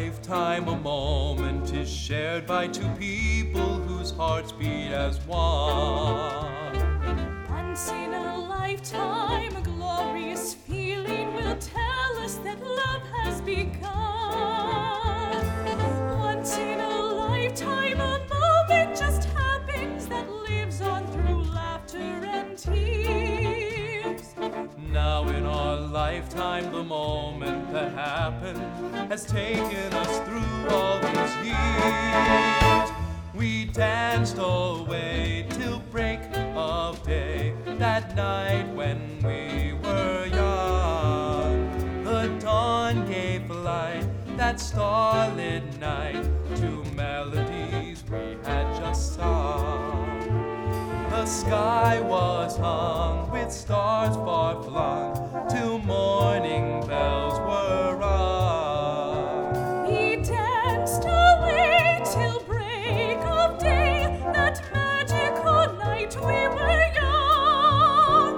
lifetime, a moment is shared by two people whose hearts beat as one. Once in a lifetime, a glorious feeling will tell us that love has begun. Once in a lifetime, a moment just happens that lives on through laughter and tears. Now in our lifetime, the moment that happened has taken us through all these years. We danced away till break of day that night when we were young. The dawn gave light that starlit night to melodies we had just sung. The sky was hung with stars far flung till morning bells were rung. We danced away till break of day, that magical night we were young.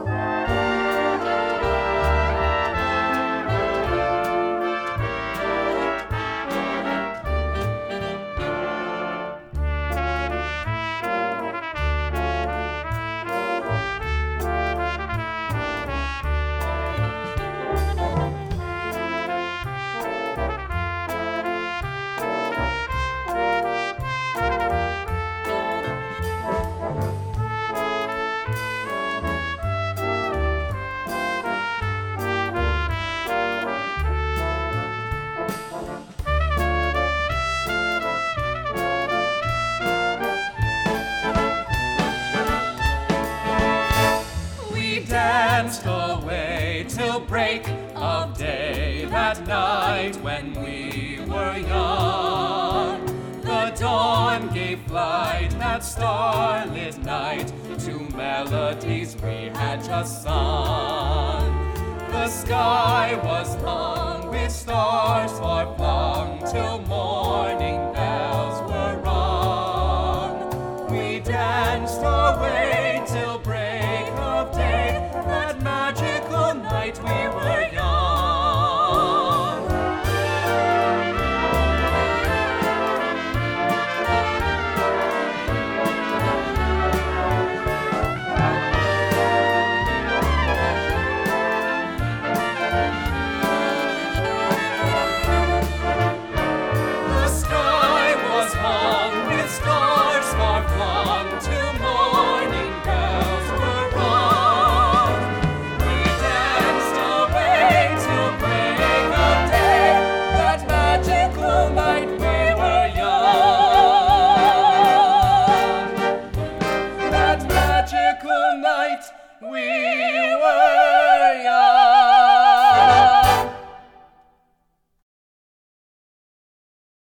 Danced away till break of day that night when we were young. The dawn gave light that starlit night to melodies we had just sung. The sky was hung with stars far flung till morning